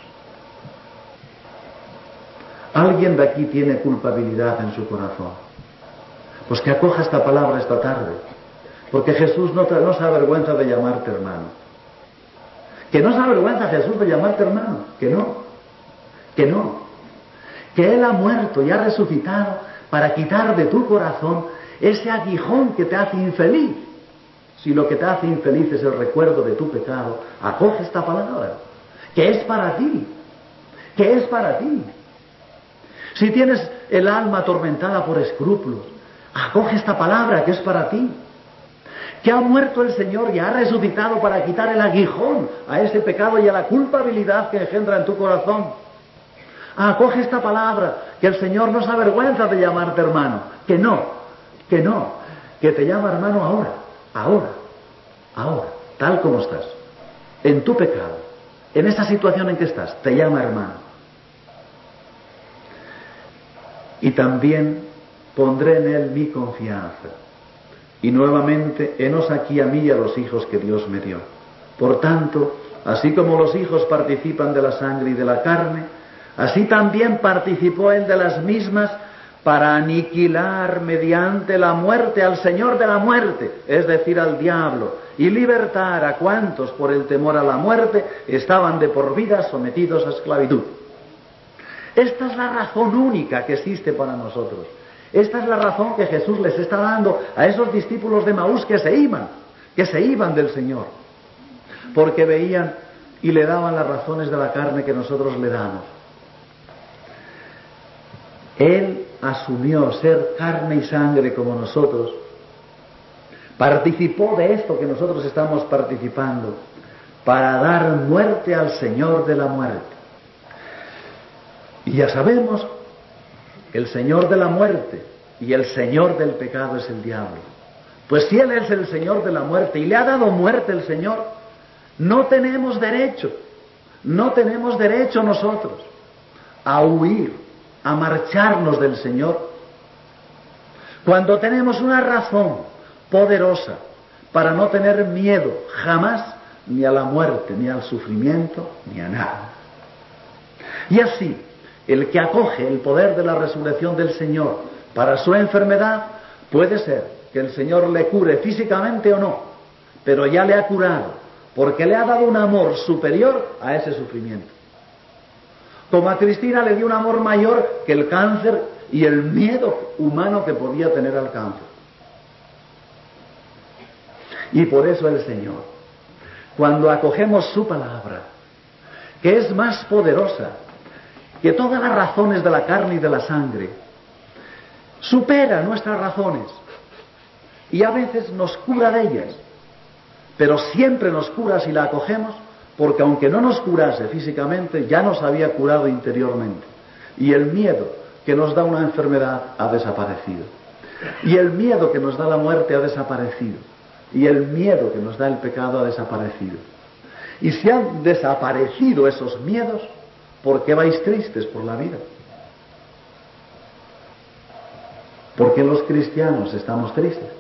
¿Alguien de aquí tiene culpabilidad en su corazón? Pues que acoja esta palabra esta tarde. Porque Jesús no se avergüenza de llamarte hermano. Que no se avergüenza Jesús de llamarte hermano. Que no. Que no. Que Él ha muerto y ha resucitado para quitar de tu corazón ese aguijón que te hace infeliz. Si lo que te hace infeliz es el recuerdo de tu pecado, acoge esta palabra. Que es para ti. Que es para ti. Si tienes el alma atormentada por escrúpulos, acoge esta palabra que es para ti. Que ha muerto el Señor y ha resucitado para quitar el aguijón a ese pecado y a la culpabilidad que engendra en tu corazón. Acoge esta palabra, que el Señor no se avergüenza de llamarte hermano. Que no, que te llama hermano ahora, tal como estás, en tu pecado, en esa situación en que estás, te llama hermano. Y también pondré en Él mi confianza. Y nuevamente, henos aquí a mí y a los hijos que Dios me dio. Por tanto, así como los hijos participan de la sangre y de la carne, así también participó Él de las mismas para aniquilar mediante la muerte al Señor de la muerte, es decir, al diablo, y libertar a cuantos por el temor a la muerte estaban de por vida sometidos a esclavitud. Esta es la razón única que existe para nosotros. Esta es la razón que Jesús les está dando a esos discípulos de Maús que se iban del Señor, porque veían y le daban las razones de la carne que nosotros le damos. Él asumió ser carne y sangre como nosotros, participó de esto que nosotros estamos participando, para dar muerte al Señor de la muerte. Y ya sabemos, el Señor de la muerte y el Señor del pecado es el diablo. Pues si Él es el Señor de la muerte y le ha dado muerte el Señor, no tenemos derecho nosotros a huir, a marcharnos del Señor, cuando tenemos una razón poderosa para no tener miedo jamás ni a la muerte, ni al sufrimiento, ni a nada. Y así, el que acoge el poder de la resurrección del Señor para su enfermedad, puede ser que el Señor le cure físicamente o no, pero ya le ha curado, porque le ha dado un amor superior a ese sufrimiento. Como a Cristina le dio un amor mayor que el cáncer y el miedo humano que podía tener al cáncer. Y por eso el Señor, cuando acogemos su palabra, que es más poderosa que todas las razones de la carne y de la sangre, supera nuestras razones y a veces nos cura de ellas, pero siempre nos cura si la acogemos, porque aunque no nos curase físicamente, ya nos había curado interiormente. Y el miedo que nos da una enfermedad ha desaparecido. Y el miedo que nos da la muerte ha desaparecido. Y el miedo que nos da el pecado ha desaparecido. Y si han desaparecido esos miedos, ¿por qué vais tristes por la vida? ¿Por qué los cristianos estamos tristes?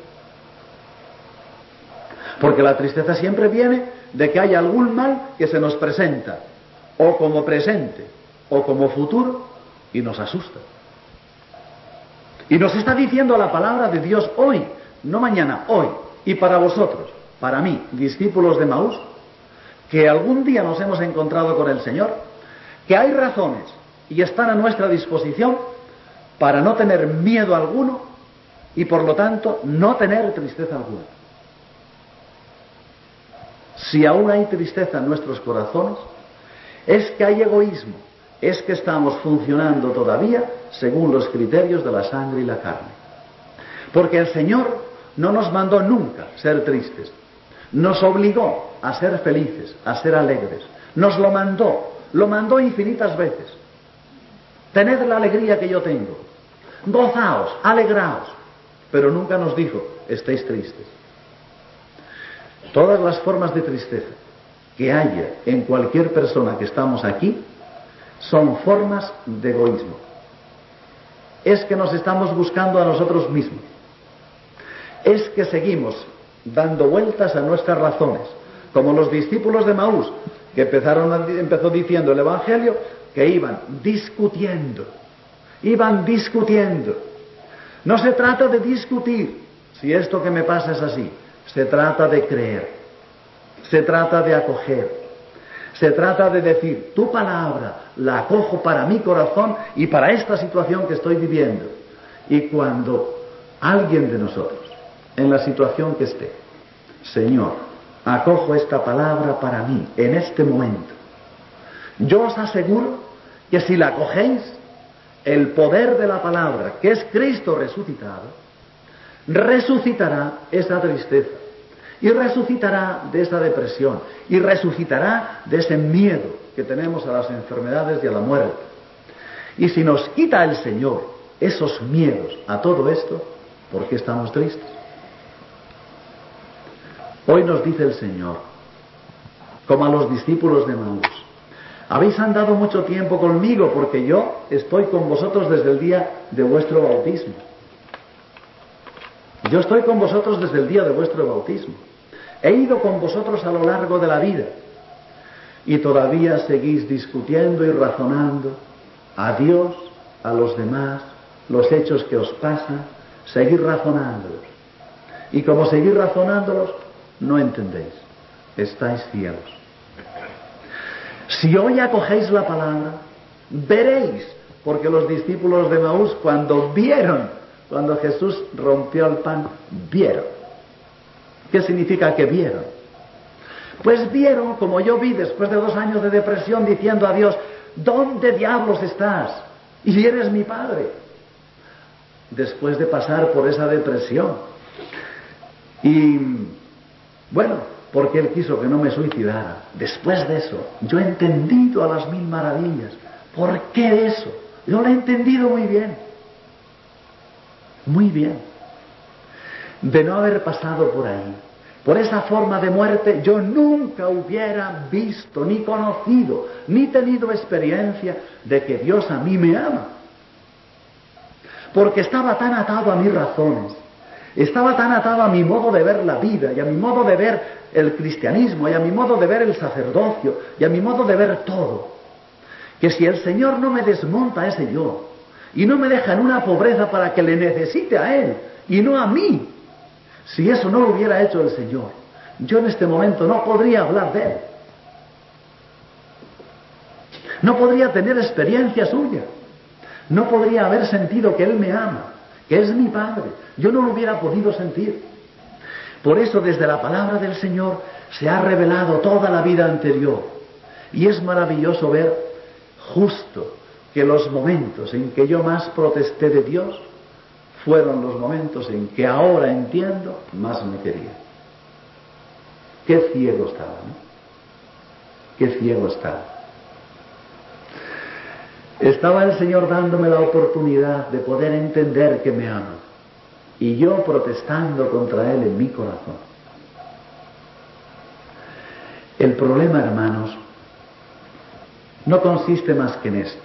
Porque la tristeza siempre viene de que hay algún mal que se nos presenta, o como presente, o como futuro, y nos asusta. Y nos está diciendo la palabra de Dios hoy, no mañana, hoy, y para vosotros, para mí, discípulos de Maús, que algún día nos hemos encontrado con el Señor, que hay razones, y están a nuestra disposición, para no tener miedo alguno, y por lo tanto, no tener tristeza alguna. Si aún hay tristeza en nuestros corazones, es que hay egoísmo, es que estamos funcionando todavía según los criterios de la sangre y la carne. Porque el Señor no nos mandó nunca ser tristes, nos obligó a ser felices, a ser alegres, nos lo mandó infinitas veces. Tened la alegría que yo tengo, gozaos, alegraos, pero nunca nos dijo, estéis tristes. Todas las formas de tristeza que haya en cualquier persona que estamos aquí son formas de egoísmo. Es que nos estamos buscando a nosotros mismos. Es que seguimos dando vueltas a nuestras razones, como los discípulos de Maús, que empezó diciendo el Evangelio, que iban discutiendo. No se trata de discutir si esto que me pasa es así. Se trata de creer, se trata de acoger, se trata de decir, tu palabra la acojo para mi corazón y para esta situación que estoy viviendo. Y cuando alguien de nosotros, en la situación que esté, Señor, acojo esta palabra para mí, en este momento, yo os aseguro que si la acogéis, el poder de la palabra, que es Cristo resucitado, resucitará esa tristeza, y resucitará de esa depresión, y resucitará de ese miedo que tenemos a las enfermedades y a la muerte. Y si nos quita el Señor esos miedos a todo esto, ¿por qué estamos tristes? Hoy nos dice el Señor, como a los discípulos de Maús, habéis andado mucho tiempo conmigo porque yo estoy con vosotros desde el día de vuestro bautismo. Yo estoy con vosotros desde el día de vuestro bautismo. He ido con vosotros a lo largo de la vida. Y todavía seguís discutiendo y razonando a Dios, a los demás, los hechos que os pasan, seguid razonándolos. Y como seguís razonándolos, no entendéis. Estáis ciegos. Si hoy acogéis la palabra, veréis, porque los discípulos de Maús cuando Jesús rompió el pan, vieron. ¿Qué significa que vieron? Pues vieron, como yo vi después de 2 años de depresión, diciendo a Dios, ¿dónde diablos estás? Y eres mi Padre. Después de pasar por esa depresión. Y bueno, porque Él quiso que no me suicidara. Después de eso, yo he entendido a las 1000 maravillas. ¿Por qué eso? Yo lo he entendido muy bien. Muy bien. De no haber pasado por ahí, por esa forma de muerte, yo nunca hubiera visto, ni conocido, ni tenido experiencia de que Dios a mí me ama. Porque estaba tan atado a mis razones, estaba tan atado a mi modo de ver la vida, y a mi modo de ver el cristianismo, y a mi modo de ver el sacerdocio, y a mi modo de ver todo, que si el Señor no me desmonta ese yo, y no me deja en una pobreza para que le necesite a Él, y no a mí, si eso no lo hubiera hecho el Señor, yo en este momento no podría hablar de Él. No podría tener experiencia suya. No podría haber sentido que Él me ama, que es mi Padre. Yo no lo hubiera podido sentir. Por eso desde la palabra del Señor se ha revelado toda la vida anterior. Y es maravilloso ver justo que los momentos en que yo más protesté de Dios fueron los momentos en que ahora entiendo más me quería. Qué ciego estaba, ¿no? Qué ciego estaba. Estaba el Señor dándome la oportunidad de poder entender que me ama. Y yo protestando contra Él en mi corazón. El problema, hermanos, no consiste más que en esto.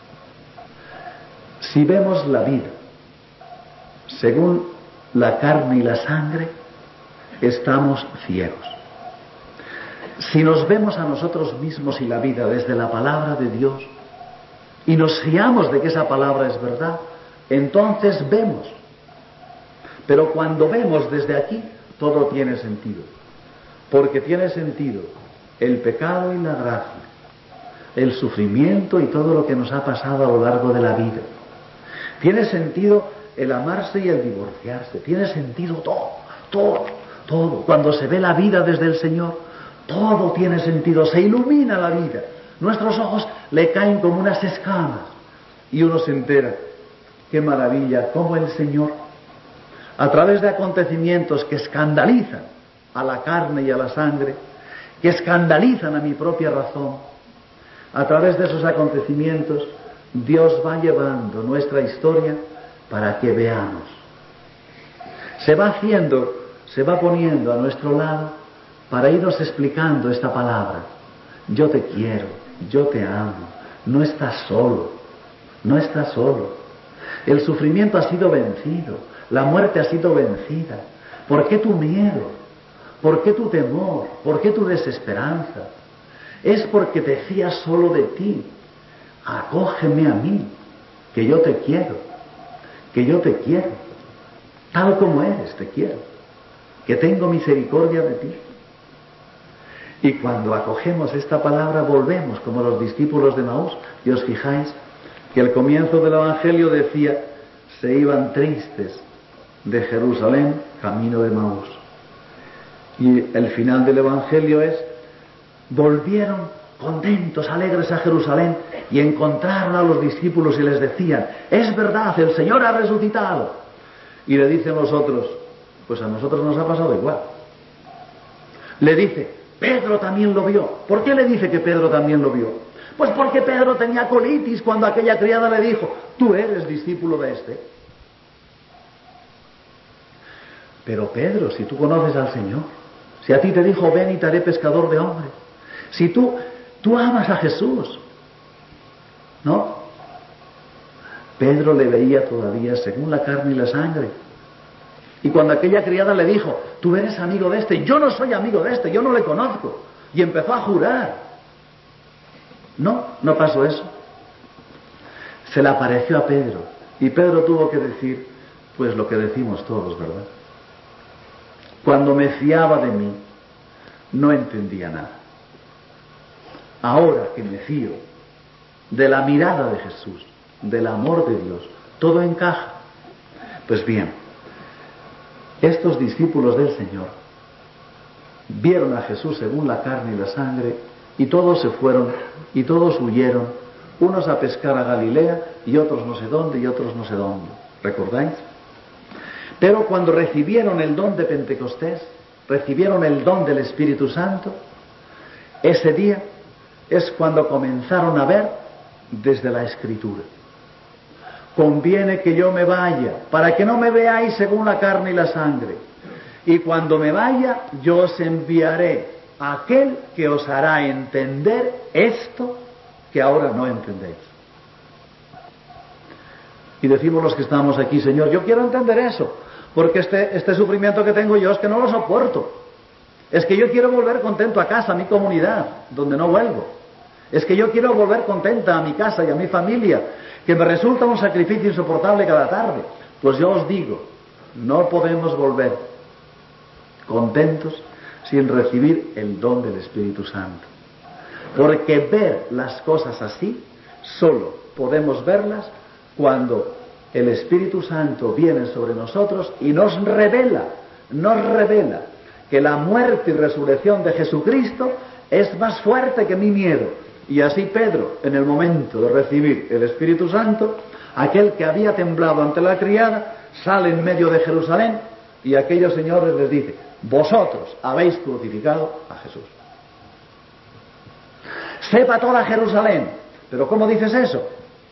Si vemos la vida según la carne y la sangre, estamos ciegos. Si nos vemos a nosotros mismos y la vida desde la palabra de Dios y nos fiamos de que esa palabra es verdad, entonces vemos. Pero cuando vemos desde aquí, todo tiene sentido. Porque tiene sentido el pecado y la gracia, el sufrimiento y todo lo que nos ha pasado a lo largo de la vida. Tiene sentido el amarse y el divorciarse. Tiene sentido todo. Cuando se ve la vida desde el Señor, todo tiene sentido. Se ilumina la vida. Nuestros ojos le caen como unas escamas. Y uno se entera. Qué maravilla, cómo el Señor, a través de acontecimientos que escandalizan a la carne y a la sangre, que escandalizan a mi propia razón, a través de esos acontecimientos, Dios va llevando nuestra historia para que veamos. Se va poniendo a nuestro lado para irnos explicando esta palabra. Yo te quiero, yo te amo, no estás solo, no estás solo. El sufrimiento ha sido vencido, la muerte ha sido vencida. ¿Por qué tu miedo? ¿Por qué tu temor? ¿Por qué tu desesperanza? Es porque te fías solo de ti. Acógeme a mí, que yo te quiero, tal como eres te quiero, que tengo misericordia de ti. Y cuando acogemos esta palabra volvemos como los discípulos de Maús. Y os fijáis que el comienzo del Evangelio decía: se iban tristes de Jerusalén camino de Maús. Y el final del Evangelio es: volvieron contentos, alegres a Jerusalén, y encontraron a los discípulos y les decían: es verdad, el Señor ha resucitado. Y le dicen los otros: pues a nosotros nos ha pasado igual. Le dice: Pedro también lo vio. ¿Por qué le dice que Pedro también lo vio? Pues porque Pedro tenía colitis cuando aquella criada le dijo: tú eres discípulo de este. Pero Pedro, si tú conoces al Señor, si a ti te dijo: ven y te haré pescador de hombres, si tú amas a Jesús, ¿no? Pedro le veía todavía según la carne y la sangre. Y cuando aquella criada le dijo: tú eres amigo de este, yo no soy amigo de este, yo no le conozco, y empezó a jurar. No pasó eso. Se le apareció a Pedro, y Pedro tuvo que decir pues lo que decimos todos, ¿verdad? Cuando me fiaba de mí, no entendía nada. Ahora que me fío de la mirada de Jesús, del amor de Dios, todo encaja. Pues bien, estos discípulos del Señor vieron a Jesús según la carne y la sangre, y todos se fueron y todos huyeron, unos a pescar a Galilea y otros no sé dónde y otros no sé dónde. ¿Recordáis? Pero cuando recibieron el don de Pentecostés, recibieron el don del Espíritu Santo, ese día es cuando comenzaron a ver desde la Escritura. Conviene que yo me vaya, para que no me veáis según la carne y la sangre. Y cuando me vaya, yo os enviaré a aquel que os hará entender esto que ahora no entendéis. Y decimos los que estamos aquí: Señor, yo quiero entender eso, porque este sufrimiento que tengo yo es que no lo soporto. Es que yo quiero volver contento a casa, a mi comunidad, donde no vuelvo. Es que yo quiero volver contenta a mi casa y a mi familia, que me resulta un sacrificio insoportable cada tarde. Pues yo os digo, no podemos volver contentos sin recibir el don del Espíritu Santo. Porque ver las cosas así, solo podemos verlas cuando el Espíritu Santo viene sobre nosotros y nos revela que la muerte y resurrección de Jesucristo es más fuerte que mi miedo. Y así Pedro, en el momento de recibir el Espíritu Santo, aquel que había temblado ante la criada, sale en medio de Jerusalén y aquellos señores les dice: vosotros habéis crucificado a Jesús. Sepa toda Jerusalén. ¿Pero cómo dices eso?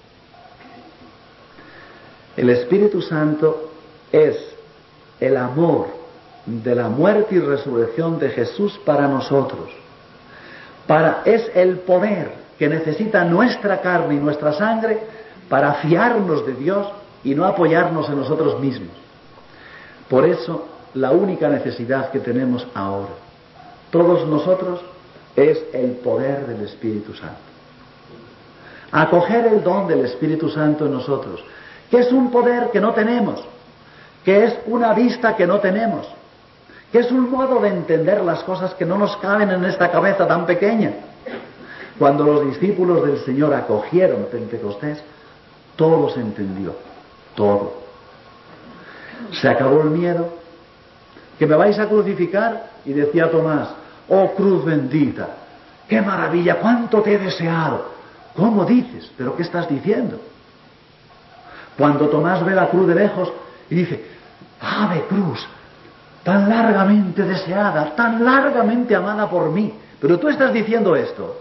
El Espíritu Santo es el amor de la muerte y resurrección de Jesús para nosotros. Es el poder que necesita nuestra carne y nuestra sangre para fiarnos de Dios y no apoyarnos en nosotros mismos. Por eso, la única necesidad que tenemos ahora, todos nosotros, es el poder del Espíritu Santo. Acoger el don del Espíritu Santo en nosotros, que es un poder que no tenemos, que es una vista que no tenemos, que es un modo de entender las cosas que no nos caben en esta cabeza tan pequeña. Cuando los discípulos del Señor acogieron Pentecostés, todo se entendió, todo. Se acabó el miedo. ¿Que me vais a crucificar? Y decía Tomás, oh cruz bendita, qué maravilla, cuánto te he deseado. ¿Cómo dices? ¿Pero qué estás diciendo? Cuando Tomás ve la cruz de lejos y dice, ave cruz, tan largamente deseada, tan largamente amada por mí, pero tú estás diciendo esto.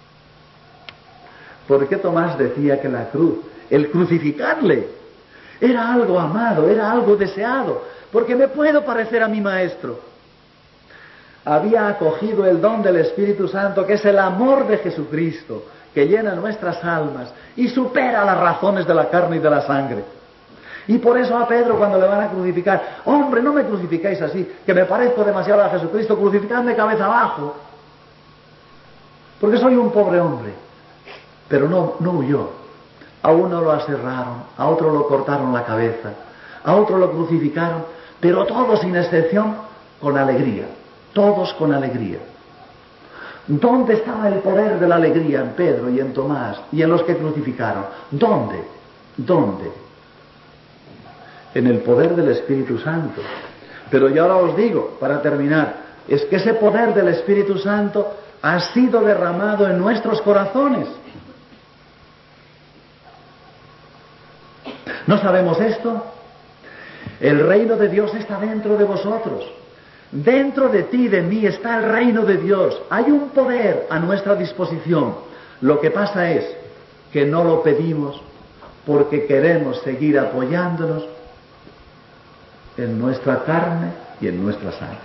¿Por qué Tomás decía que la cruz, el crucificarle, era algo amado, era algo deseado? Porque me puedo parecer a mi maestro. Había acogido el don del Espíritu Santo, que es el amor de Jesucristo, que llena nuestras almas y supera las razones de la carne y de la sangre. Y por eso a Pedro, cuando le van a crucificar, hombre, no me crucificáis así, que me parezco demasiado a Jesucristo, crucificadme cabeza abajo, porque soy un pobre hombre. Pero no huyó. A uno lo aserraron, a otro lo cortaron la cabeza, a otro lo crucificaron, pero todos sin excepción con alegría, todos con alegría. ¿Dónde estaba el poder de la alegría en Pedro y en Tomás y en los que crucificaron? ¿Dónde? ¿Dónde? En el poder del Espíritu Santo. Pero yo ahora os digo, para terminar, es que ese poder del Espíritu Santo ha sido derramado en nuestros corazones. ¿No sabemos esto? El reino de Dios está dentro de vosotros. Dentro de ti y de mí está el reino de Dios. Hay un poder a nuestra disposición. Lo que pasa es que no lo pedimos porque queremos seguir apoyándonos en nuestra carne y en nuestra sangre.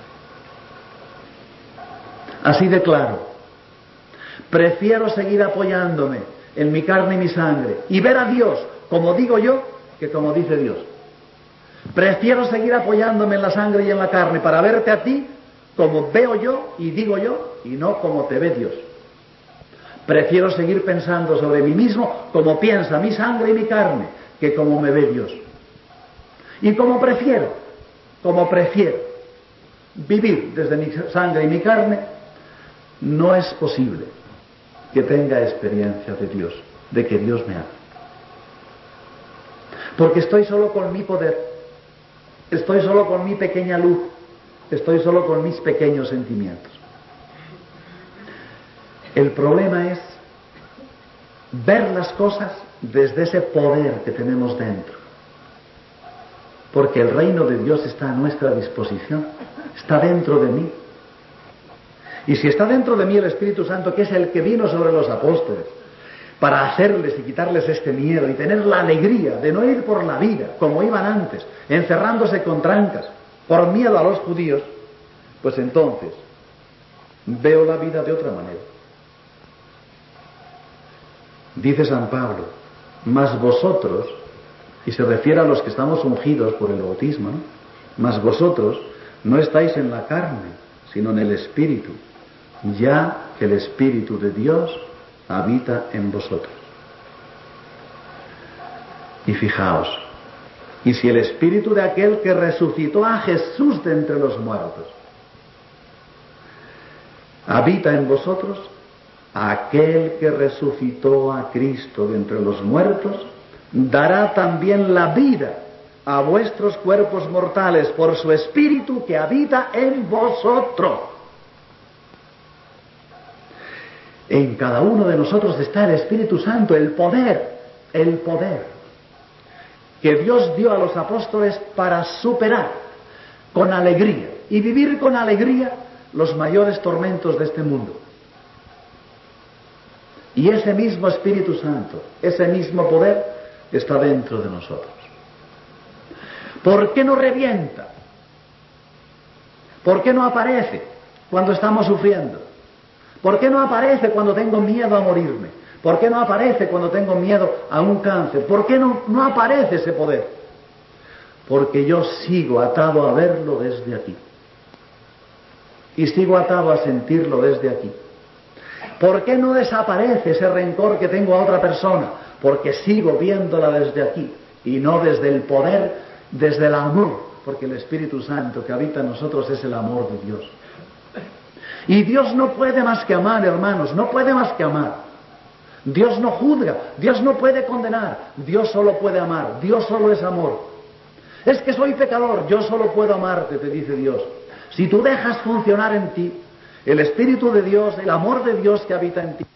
Así de claro. Prefiero seguir apoyándome en mi carne y mi sangre y ver a Dios como digo yo que como dice Dios. Prefiero seguir apoyándome en la sangre y en la carne para verte a ti como veo yo y digo yo y no como te ve Dios. Prefiero seguir pensando sobre mí mismo como piensa mi sangre y mi carne que como me ve Dios. Y como prefiero vivir desde mi sangre y mi carne, no es posible que tenga experiencia de Dios, de que Dios me ama. Porque estoy solo con mi poder, estoy solo con mi pequeña luz, estoy solo con mis pequeños sentimientos. El problema es ver las cosas desde ese poder que tenemos dentro. Porque el reino de Dios está a nuestra disposición, está dentro de mí. Y si está dentro de mí el Espíritu Santo, que es el que vino sobre los apóstoles, para hacerles y quitarles este miedo y tener la alegría de no ir por la vida como iban antes, encerrándose con trancas, por miedo a los judíos, pues entonces veo la vida de otra manera. Dice San Pablo, mas vosotros, y se refiere a los que estamos ungidos por el bautismo, ¿no? Mas vosotros no estáis en la carne, sino en el Espíritu, ya que el Espíritu de Dios habita en vosotros. Y fijaos, y si el Espíritu de aquel que resucitó a Jesús de entre los muertos habita en vosotros, aquel que resucitó a Cristo de entre los muertos dará también la vida a vuestros cuerpos mortales por su Espíritu que habita en vosotros. En cada uno de nosotros está el Espíritu Santo, el poder que Dios dio a los apóstoles para superar con alegría y vivir con alegría los mayores tormentos de este mundo. Y ese mismo Espíritu Santo, ese mismo poder está dentro de nosotros. ¿Por qué no revienta? ¿Por qué no aparece cuando estamos sufriendo? ¿Por qué no aparece cuando tengo miedo a morirme? ¿Por qué no aparece cuando tengo miedo a un cáncer? ¿Por qué no aparece ese poder? Porque yo sigo atado a verlo desde aquí. Y sigo atado a sentirlo desde aquí. ¿Por qué no desaparece ese rencor que tengo a otra persona? Porque sigo viéndola desde aquí y no desde el poder, desde el amor, porque el Espíritu Santo que habita en nosotros es el amor de Dios. Y Dios no puede más que amar, hermanos, no puede más que amar. Dios no juzga, Dios no puede condenar, Dios solo puede amar, Dios solo es amor. Es que soy pecador, yo solo puedo amarte, te dice Dios. Si tú dejas funcionar en ti el Espíritu de Dios, el amor de Dios que habita en ti,